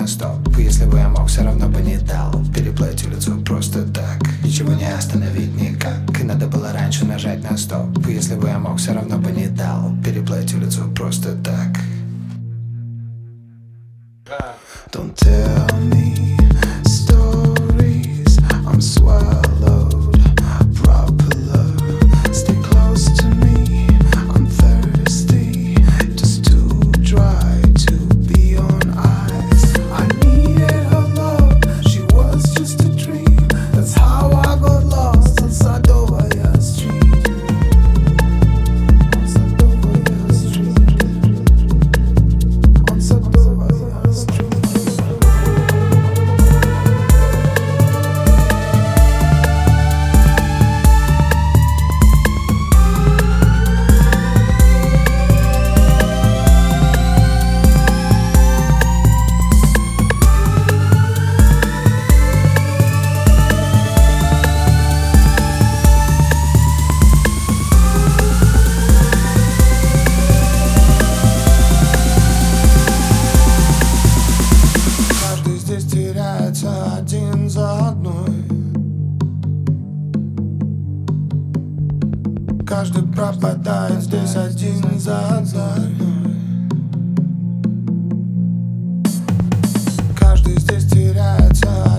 стоп. Если бы я мог, все равно бы не дал переплыть улицу просто так. Ничего не остановить никак. И надо было раньше нажать на стоп. Если бы я мог, все равно бы не дал переплыть улицу просто так. Don't tell me stories, I'm swallowed propeller. Stay close to me, I'm thirsty, just too dry to be on ice. I needed her love, she was just a dream. That's how I got lost on Sadovaya Street. On Sadovaya Street. On Sadovaya Street. Теряется один за одной. Каждый пропадает здесь один за одной. Каждый здесь теряется